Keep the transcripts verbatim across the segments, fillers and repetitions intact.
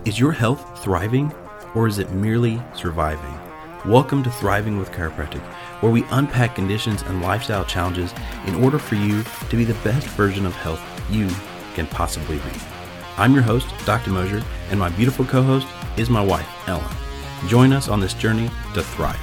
Is your health thriving, or is it merely surviving? Welcome to Thriving with Chiropractic, where we unpack conditions and lifestyle challenges in order for you to be the best version of health you can possibly be. I'm your host, Doctor Mosier, and my beautiful co-host is my wife, Ellen. Join us on this journey to thrive.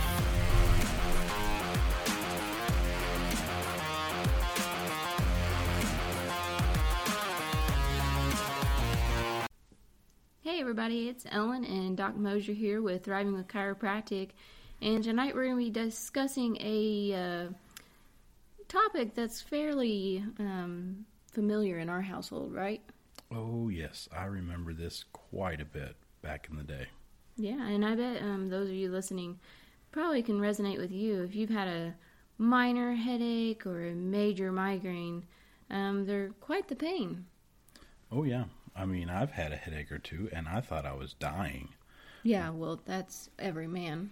Hey everybody, it's Ellen and Doctor Mosier here with Thriving with Chiropractic, and tonight we're going to be discussing a uh, topic that's fairly um, familiar in our household, right? Oh yes, I remember this quite a bit back in the day. Yeah, and I bet um, those of you listening probably can resonate with you. If you've had a minor headache or a major migraine, um, they're quite the pain. Oh yeah. I mean, I've had a headache or two, and I thought I was dying. Yeah, well, that's every man.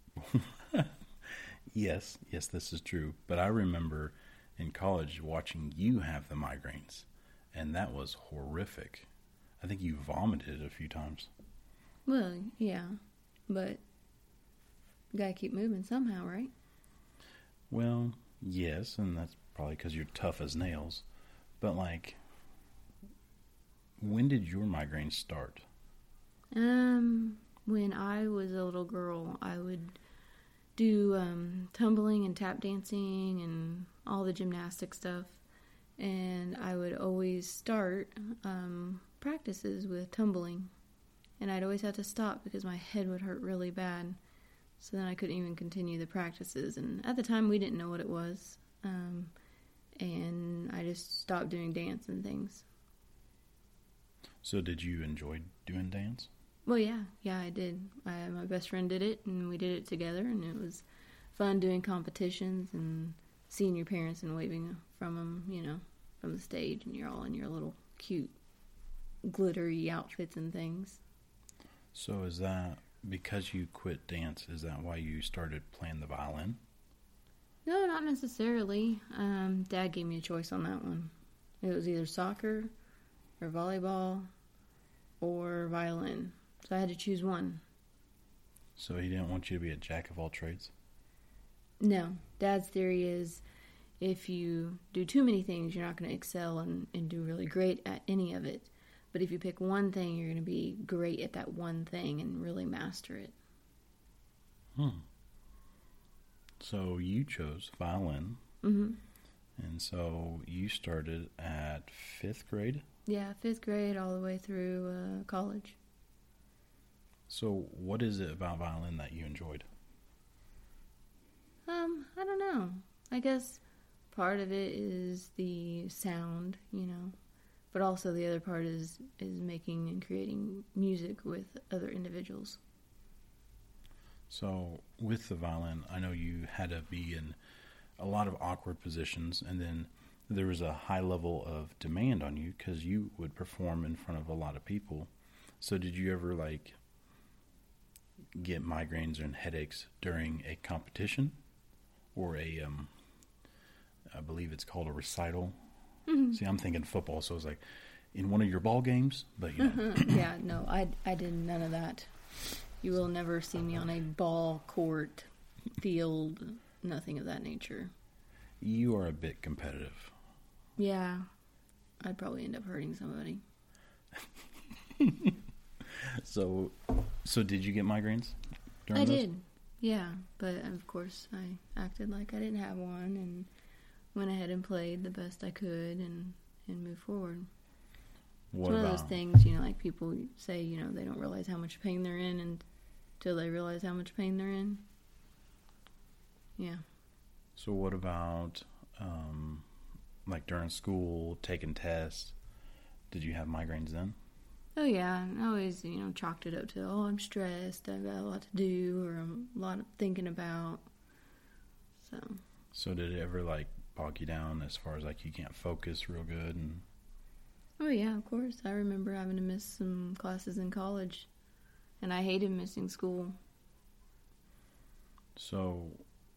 Yes, yes, this is true. But I remember in college watching you have the migraines, and that was horrific. I think you vomited a few times. Well, yeah, but you gotta keep moving somehow, right? Well, yes, and that's probably because you're tough as nails. But, like, when did your migraines start? Um, when I was a little girl, I would do um, tumbling and tap dancing and all the gymnastic stuff. And I would always start um, practices with tumbling. And I'd always have to stop because my head would hurt really bad. So then I couldn't even continue the practices. And at the time, we didn't know what it was. Um, and I just stopped doing dance and things. So did you enjoy doing dance? Well, yeah, yeah, I did. I, my best friend did it, and we did it together, and it was fun doing competitions and seeing your parents and waving from them, you know, from the stage, and you're all in your little cute, glittery outfits and things. So is that, because you quit dance, is that why you started playing the violin? No, not necessarily. Um, Dad gave me a choice on that one. It was either soccer or volleyball or violin. So I had to choose one. So he didn't want you to be a jack of all trades? No. Dad's theory is if you do too many things, you're not going to excel and, and do really great at any of it. But if you pick one thing, you're going to be great at that one thing and really master it. Hmm. So you chose violin. Mm-hmm. And so you started at fifth grade? Yeah, fifth grade all the way through uh, college. So what is it about violin that you enjoyed? Um, I don't know. I guess part of it is the sound, you know, but also the other part is, is making and creating music with other individuals. So with the violin, I know you had to be in a lot of awkward positions, and then there was a high level of demand on you because you would perform in front of a lot of people. So did you ever, like, get migraines and headaches during a competition or a, um, I believe it's called a recital? Mm-hmm. See, I'm thinking football, so it's like in one of your ball games, but you know. Mm-hmm. Yeah, no, I, I did none of that. You will never see me on a ball court, field, nothing of that nature. You are a bit competitive. Yeah, I'd probably end up hurting somebody. so, so did you get migraines during I those? did, yeah. But, of course, I acted like I didn't have one and went ahead and played the best I could and, and moved forward. What it's one about, of those things, you know, like people say, you know, they don't realize how much pain they're in until they realize how much pain they're in. Yeah. So what about, um, like during school, taking tests? Did you have migraines then? Oh, yeah. I always, you know, chalked it up to, oh, I'm stressed, I've got a lot to do, or I'm a lot of thinking about. So. So did it ever, like, bog you down as far as, like, you can't focus real good? And Oh, yeah, of course. I remember having to miss some classes in college, and I hated missing school. So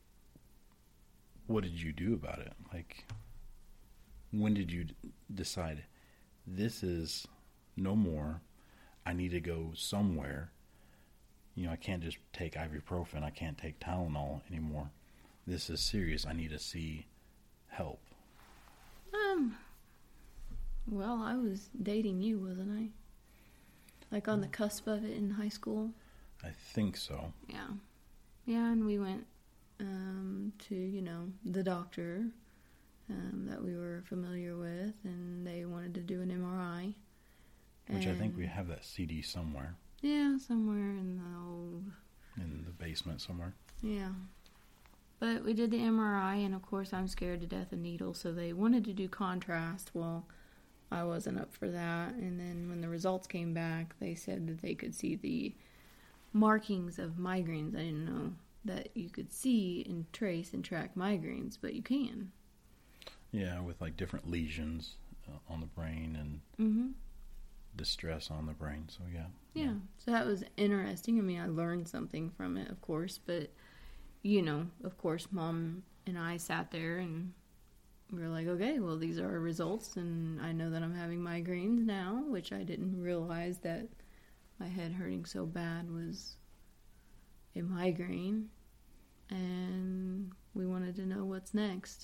what did you do about it? Like, when did you d- decide this is no more? I need to go somewhere. You know, I can't just take ibuprofen. I can't take Tylenol anymore. This is serious. I need to see help. Um, well, I was dating you, wasn't I? Like on the cusp of it in high school? I think so. Yeah. Yeah, and we went um, to, you know, the doctor um, that we were familiar with, and they wanted to do an M R I. Which and, I think we have that C D somewhere. Yeah, somewhere in the old... In the basement somewhere. Yeah. But we did the M R I, and of course I'm scared to death of needles, so they wanted to do contrast. Well, I wasn't up for that, and then when the results came back, they said that they could see the markings of migraines. I didn't know that you could see and trace and track migraines, but you can. Yeah, with like different lesions uh, on the brain and Mm-hmm. distress on the brain. So yeah. Yeah. yeah. So that was interesting. I mean, I learned something from it, of course, but you know, of course, Mom and I sat there and we were like, okay, well, these are our results, and I know that I'm having migraines now, which I didn't realize that my head hurting so bad was a migraine, and we wanted to know what's next.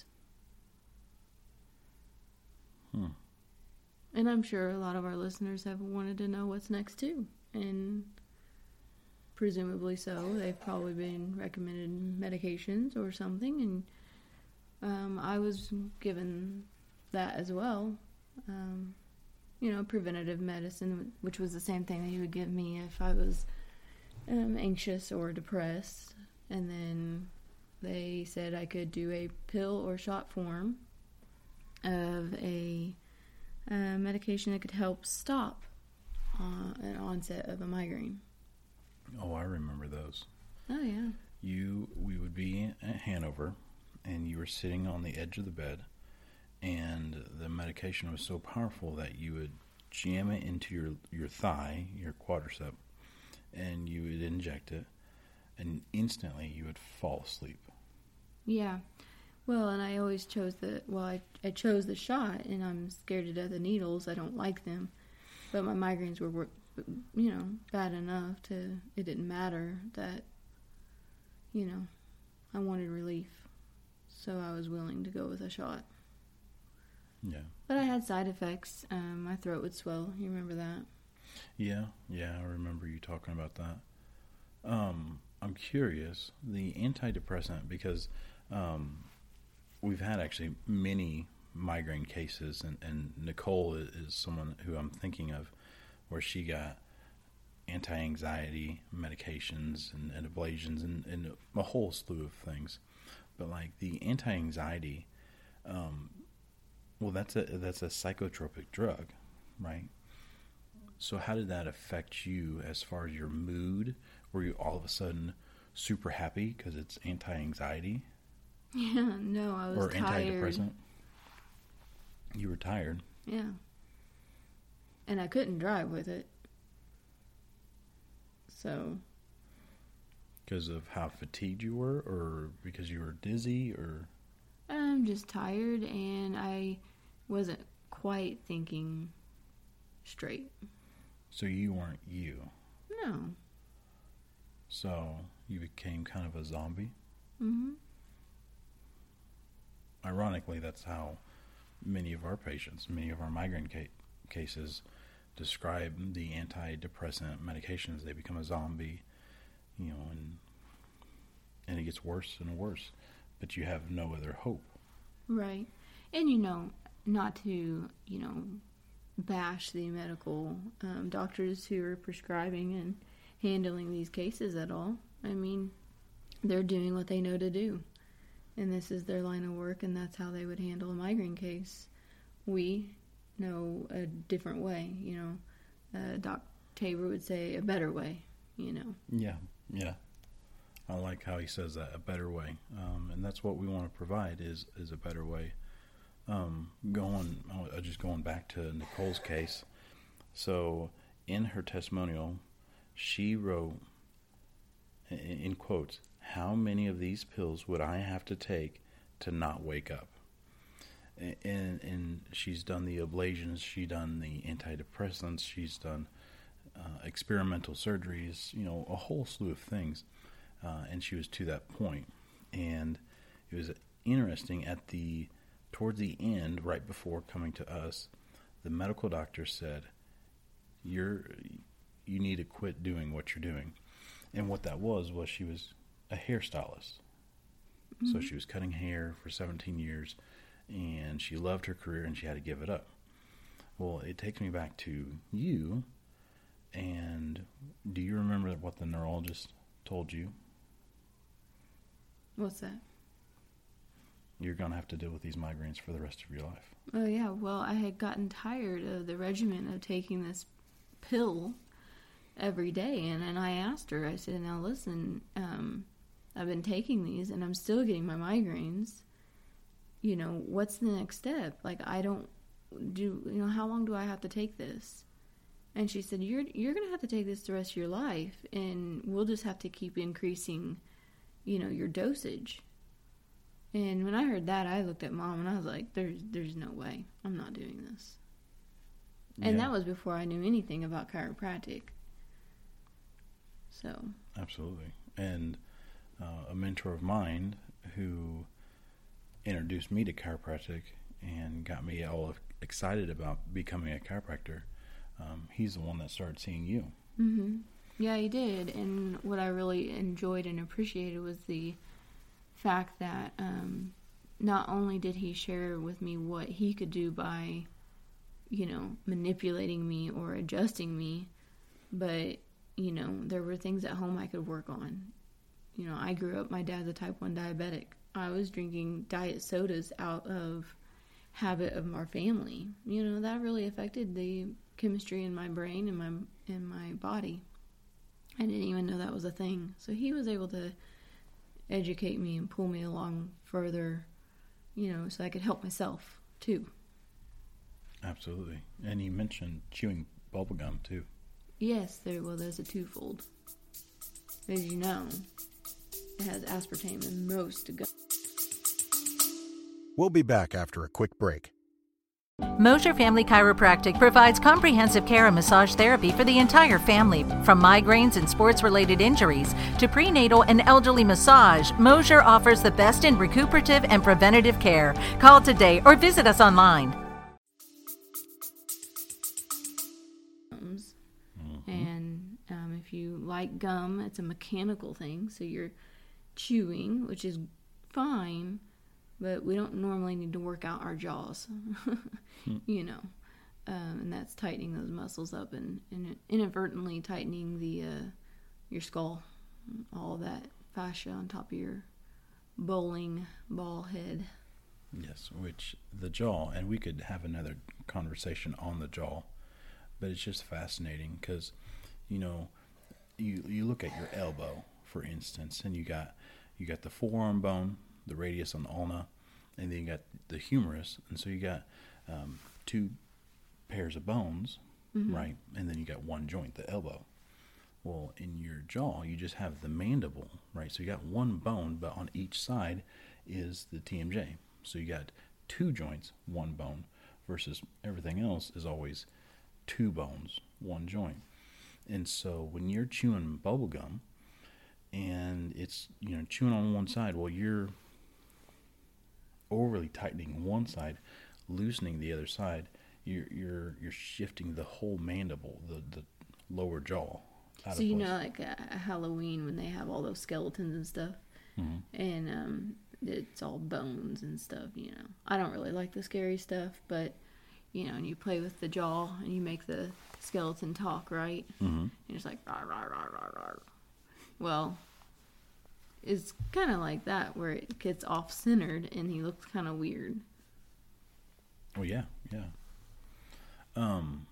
Hmm. And I'm sure a lot of our listeners have wanted to know what's next too, and presumably so. They've probably been recommended medications or something, and um, I was given that as well. Um, you know, preventative medicine, which was the same thing that he would give me if I was um, anxious or depressed. And then they said I could do a pill or shot form of a uh, medication that could help stop uh, an onset of a migraine. Oh, I remember those. Oh, yeah. You, we would be at Hanover, and you were sitting on the edge of the bed, and the medication was so powerful that you would jam it into your, your thigh, your quadricep, and you would inject it, and instantly you would fall asleep. Yeah. Well, and I always chose the, well, I, I chose the shot, and I'm scared to death of needles. I don't like them. But my migraines were, you know, bad enough to, it didn't matter that, you know, I wanted relief. So I was willing to go with a shot. Yeah. But I had side effects. Um, my throat would swell. You remember that? Yeah, yeah, I remember you talking about that. Um, I'm curious, the antidepressant, because um, we've had actually many migraine cases, and, and Nicole is, is someone who I'm thinking of, where she got anti-anxiety medications and, and ablations and, and a whole slew of things. But like the anti-anxiety, um, well, that's a that's a psychotropic drug, right? So how did that affect you as far as your mood? Were you all of a sudden super happy because it's anti-anxiety? Yeah, no, I was or tired. antidepressant? You were tired. Yeah. And I couldn't drive with it. So. Because of how fatigued you were, or because you were dizzy, or? I'm just tired, and I wasn't quite thinking straight. So you weren't you? No. So you became kind of a zombie? Mm-hmm. Ironically, that's how many of our patients, many of our migraine ca- cases describe the antidepressant medications. They become a zombie, you know, and and it gets worse and worse, but you have no other hope. Right. And, you know, not to, you know, bash the medical um, doctors who are prescribing and handling these cases at all. I mean, they're doing what they know to do, and this is their line of work, and that's how they would handle a migraine case. We know a different way, you know. Uh, Doc Tabor would say a better way, you know. Yeah, yeah. I like how he says that, a better way. Um, and that's what we want to provide is, is a better way. Um, going, uh, just going back to Nicole's case. So in her testimonial, she wrote, in, in quotes, "How many of these pills would I have to take to not wake up?" And, and she's done the ablations, she's done the antidepressants, she's done uh, experimental surgeries, you know, a whole slew of things. Uh, and she was to that point. And it was interesting at the, towards the end, right before coming to us, the medical doctor said, you're, you need to quit doing what you're doing. And what that was, was she was a hairstylist. Mm-hmm. So she was cutting hair for seventeen years, and she loved her career, and she had to give it up. Well, it takes me back to you, and do you remember what the neurologist told you? What's that? You're going to have to deal with these migraines for the rest of your life. Oh, yeah. Well, I had gotten tired of the regimen of taking this pill every day, and, and I asked her, I said, now listen, um, I've been taking these, and I'm still getting my migraines. You know, what's the next step? Like, I don't do, you know, how long do I have to take this? And she said, you're you're going to have to take this the rest of your life, and we'll just have to keep increasing, you know, your dosage. And when I heard that, I looked at Mom, and I was like, there's, there's no way. I'm not doing this. And Yeah. that was before I knew anything about chiropractic. So. Absolutely. And uh, a mentor of mine who introduced me to chiropractic and got me all excited about becoming a chiropractor, um, he's the one that started seeing you. Mm-hmm. Yeah, he did. And what I really enjoyed and appreciated was the fact that um, not only did he share with me what he could do by, you know, manipulating me or adjusting me, but, you know, there were things at home I could work on. You know, I grew up, my dad's a type one diabetic. I was drinking diet sodas out of habit of our family. You know, that really affected the chemistry in my brain and my in my body. I didn't even know that was a thing. So he was able to educate me and pull me along further, you know, so I could help myself too. Absolutely. And he mentioned chewing bubble gum too. Yes, there. Well, there's a twofold. As you know, it has aspartame in most gum. We'll be back after a quick break. Mosher Family Chiropractic provides comprehensive care and massage therapy for the entire family. From migraines and sports-related injuries to prenatal and elderly massage, Mosher offers the best in recuperative and preventative care. Call today or visit us online. Mm-hmm. And um, if you like gum, it's a mechanical thing, so you're chewing, which is fine, but we don't normally need to work out our jaws, hmm. you know, um, and that's tightening those muscles up and, and inadvertently tightening the uh, your skull, all that fascia on top of your bowling ball head. Yes, which the jaw, and we could have another conversation on the jaw, but it's just fascinating because, you know, you you look at your elbow, for instance, and you got you got the forearm bone, the radius on the ulna, and then you got the humerus, and so you got um, two pairs of bones, mm-hmm. right? And then you got one joint, the elbow. Well, in your jaw, you just have the mandible, right? So you got one bone, but on each side is the T M J. So you got two joints, one bone, versus everything else is always two bones, one joint. And so when you're chewing bubble gum, and it's, you know, chewing on one side, well, you're overly tightening one side, loosening the other side. You're you're you're shifting the whole mandible, the the lower jaw. Out so of you place. know, like uh, Halloween when they have all those skeletons and stuff, mm-hmm. and um, it's all bones and stuff. You know, I don't really like the scary stuff, but you know, and you play with the jaw and you make the skeleton talk, right? Mm-hmm. And it's like rah, rah, rah, rah, rah. Well, it's kind of like that where it gets off-centered and he looks kind of weird. Oh yeah, yeah. Um.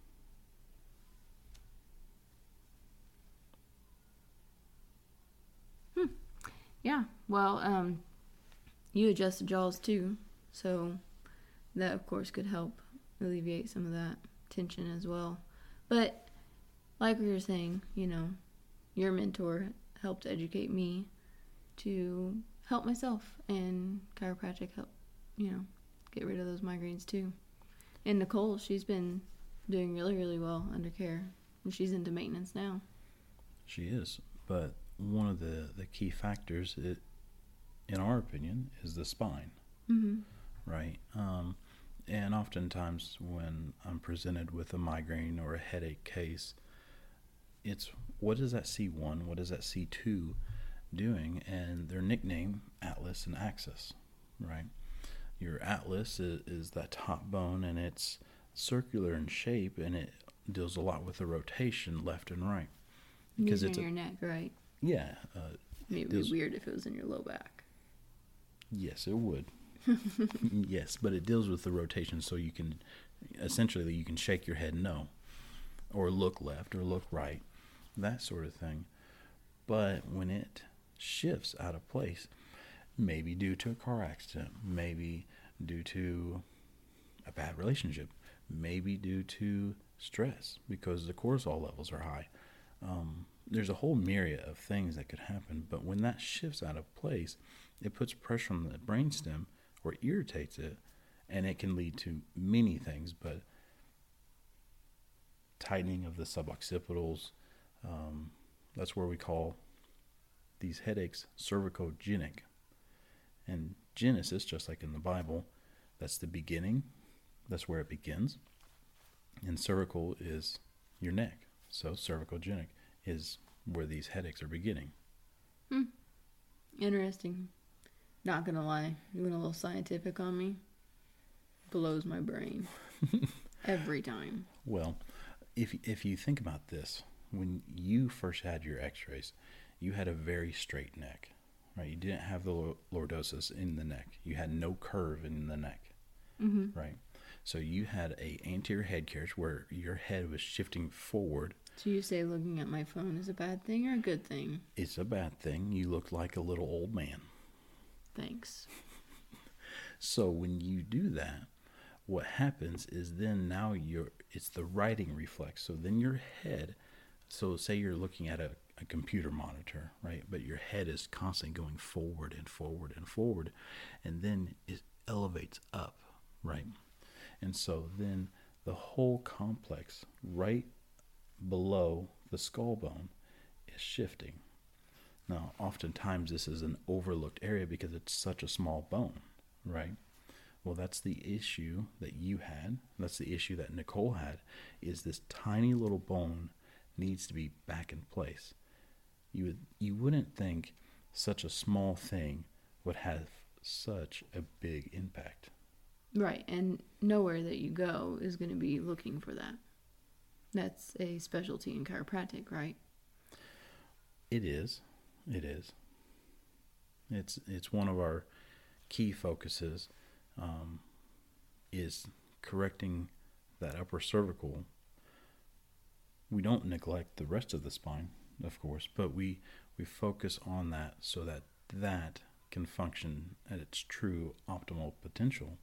Hmm. Yeah. Well, um, you adjust the jaws too, so that of course could help alleviate some of that tension as well. But like we were saying, you know, your mentor helped educate me to help myself, and chiropractic help, you know, get rid of those migraines too. And Nicole, she's been doing really, really well under care. And she's into maintenance now. She is. But one of the, the key factors, it, in our opinion, is the spine. Mm-hmm. Right? Um, and oftentimes when I'm presented with a migraine or a headache case, it's what is that C one, what is that C two doing? And their nickname, Atlas and Axis, right? Your atlas is, is that top bone, and it's circular in shape, and it deals a lot with the rotation left and right. Because it's in your neck, right? Yeah. Uh, Maybe it'd be weird if it was in your low back. Yes, it would. Yes, but it deals with the rotation, so you can, essentially, you can shake your head no, or look left, or look right, that sort of thing. But when it shifts out of place, maybe due to a car accident, maybe due to a bad relationship, maybe due to stress because the cortisol levels are high. Um, there's a whole myriad of things that could happen, but when that shifts out of place, it puts pressure on the brainstem or irritates it, and it can lead to many things, but tightening of the suboccipitals, um, that's where we call these headaches cervicogenic. And Genesis, just like in the Bible, that's the beginning. That's where it begins. And cervical is your neck. So cervicogenic is where these headaches are beginning. Hmm. Interesting. Not gonna lie, you went a little scientific on me. Blows my brain. Every time. Well, if if you think about this, when you first had your x-rays, you had a very straight neck. Right, you didn't have the lordosis in the neck. You had no curve in the neck. Mm-hmm. Right, so you had a anterior head carriage where your head was shifting forward. So you say looking at my phone is a bad thing or a good thing? It's a bad thing. You looked like a little old man. Thanks. So when you do that, what happens is then now you're it's the writing reflex. So then your head. So say you're looking at a a computer monitor, right? But your head is constantly going forward and forward and forward, and then it elevates up, right? And so then the whole complex right below the skull bone is shifting. Now, oftentimes this is an overlooked area because it's such a small bone, right? Well, that's the issue that you had. That's the issue that Nicole had, is this tiny little bone needs to be back in place. You would you wouldn't think such a small thing would have such a big impact. Right, and nowhere that you go is going to be looking for that. That's a specialty in chiropractic, right? It is. It is. It's it's one of our key focuses, um, is correcting that upper cervical. We don't neglect the rest of the spine, of course, but we, we focus on that so that that can function at its true optimal potential.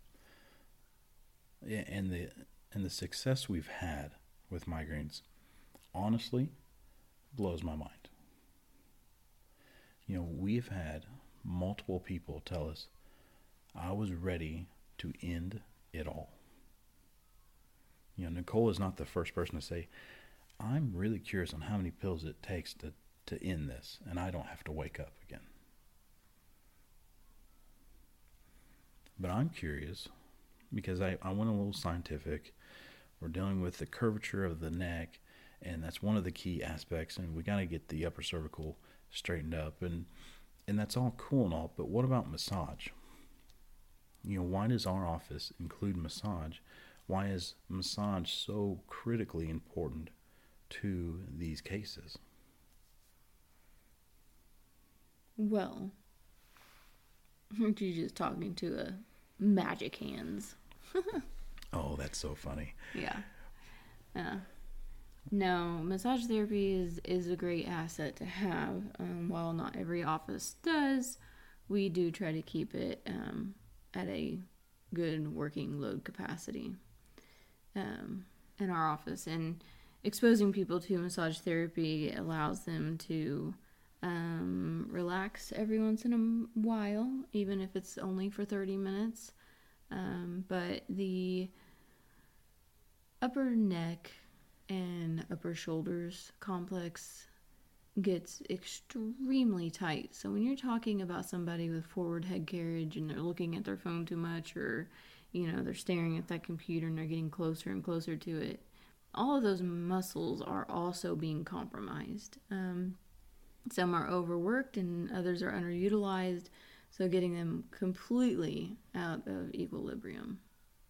And the and the success we've had with migraines, honestly, blows my mind. You know, we've had multiple people tell us, I was ready to end it all. You know, Nicole is not the first person to say, I'm really curious on how many pills it takes to, to end this, and I don't have to wake up again. But I'm curious, because I, I went a little scientific. We're dealing with the curvature of the neck, and that's one of the key aspects, and we got to get the upper cervical straightened up, and and that's all cool and all, but what about massage? You know, why does our office include massage? Why is massage so critically important to these cases? Well, aren't you just talking to a magic hands? Oh, that's so funny. Yeah. Uh, no, massage therapy is, is a great asset to have. Um, while not every office does, we do try to keep it um, at a good working load capacity um, in our office. And exposing people to massage therapy allows them to um, relax every once in a while, even if it's only for thirty minutes. Um, but the upper neck and upper shoulders complex gets extremely tight. So when you're talking about somebody with forward head carriage and they're looking at their phone too much, or, you know, they're staring at that computer and they're getting closer and closer to it, all of those muscles are also being compromised. Um, some are overworked and others are underutilized, so getting them completely out of equilibrium.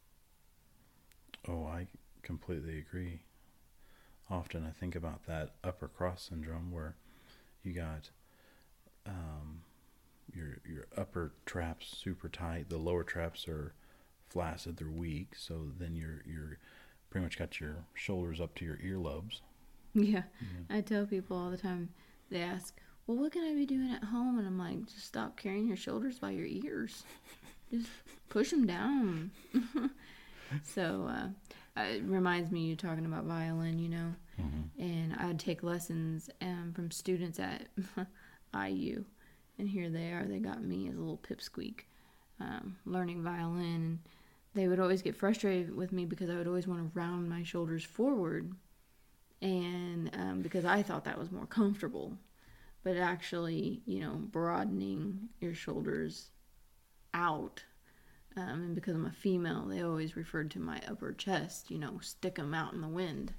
Oh, I completely agree. Often I think about that upper cross syndrome where you got um, your your upper traps super tight, the lower traps are flaccid, they're weak, so then you're you're pretty much got your shoulders up to your earlobes. Yeah, yeah. I tell people all the time, they ask, well, what can I be doing at home? And I'm like, just stop carrying your shoulders by your ears. Just push them down. So uh, it reminds me, you talking about violin, you know, mm-hmm. and I'd take lessons um, from students at I U, and here they are, they got me as a little pipsqueak um, learning violin, and they would always get frustrated with me because I would always want to round my shoulders forward, and um, because I thought that was more comfortable, but actually, you know, broadening your shoulders out. Um, and because I'm a female, they always referred to my upper chest, you know, stick them out in the wind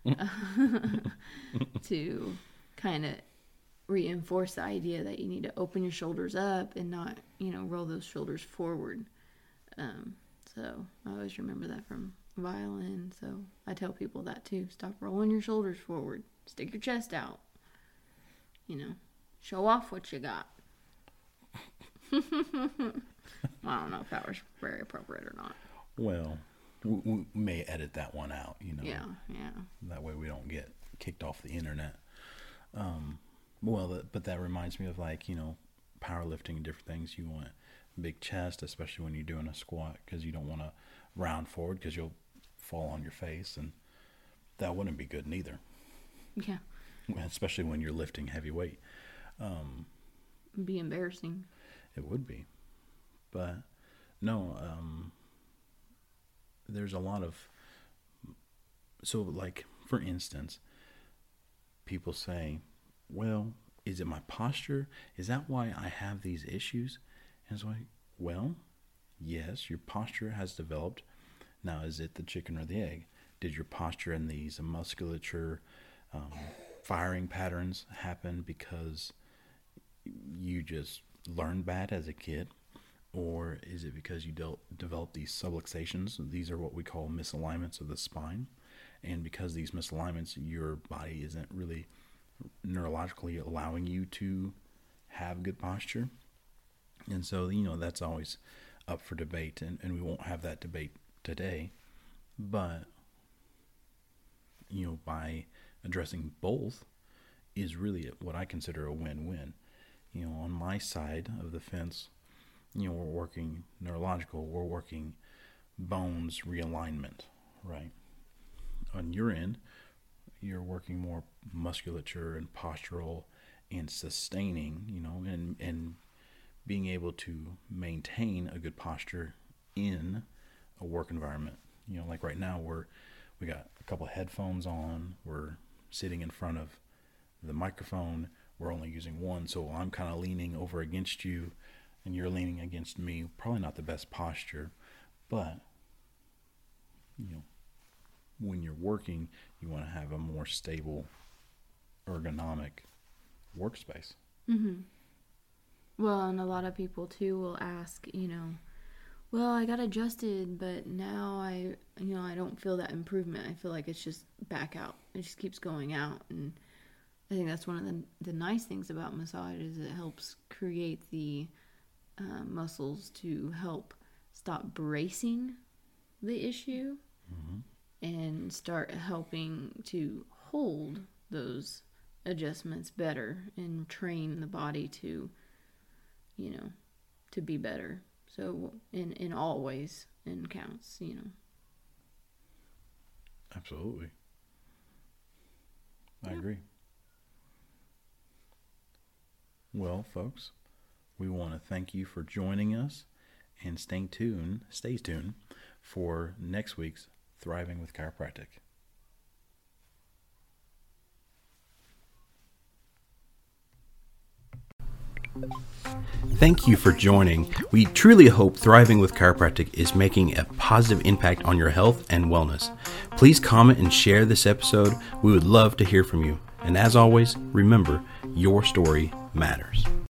to kind of reinforce the idea that you need to open your shoulders up and not, you know, roll those shoulders forward. Um, so I always remember that from violin. So I tell people that too. Stop rolling your shoulders forward. Stick your chest out. You know, show off what you got. I don't know if that was very appropriate or not. Well, we, we may edit that one out, you know. Yeah, yeah. That way we don't get kicked off the internet. Um, well, but that reminds me of, like, you know, powerlifting and different things. You want a big chest, especially when you're doing a squat, because you don't want to round forward because you'll fall on your face, and that wouldn't be good neither. Yeah. Especially when you're lifting heavy weight. Um, It'd be embarrassing. It would be. But no, um, there's a lot of, so like, for instance, people say, well, is it my posture? Is that why I have these issues? And it's like, well, yes, your posture has developed. Now, is it the chicken or the egg? Did your posture and these musculature um, firing patterns happen because you just learned bad as a kid? Or is it because you de- develop these subluxations? These are what we call misalignments of the spine. And because these misalignments, your body isn't really neurologically allowing you to have good posture. And so, you know, that's always up for debate. And, and we won't have that debate today. But, you know, by addressing both is really what I consider a win-win. You know, on my side of the fence, you know, we're working neurological, we're working bones realignment, right? On your end, you're working more musculature and postural and sustaining, you know, and, and being able to maintain a good posture in a work environment. You know, like right now, we're, we got a couple of headphones on, we're sitting in front of the microphone, we're only using one, so I'm kind of leaning over against you, and you're leaning against me. Probably not the best posture, but, you know, when you're working, you want to have a more stable, ergonomic workspace. Mm-hmm. Well, and a lot of people, too, will ask, you know, well, I got adjusted, but now I, you know, I don't feel that improvement. I feel like it's just back out. It just keeps going out, and I think that's one of the, the nice things about massage is it helps create the Uh, muscles to help stop bracing the issue, mm-hmm. and start helping to hold those adjustments better and train the body to, you know, to be better. So in, in all ways, in counts, you know. Absolutely. I yeah. agree. Well, folks, we want to thank you for joining us, and stay tuned, stay tuned for next week's Thriving with Chiropractic. Thank you for joining. We truly hope Thriving with Chiropractic is making a positive impact on your health and wellness. Please comment and share this episode. We would love to hear from you. And as always, remember, your story matters.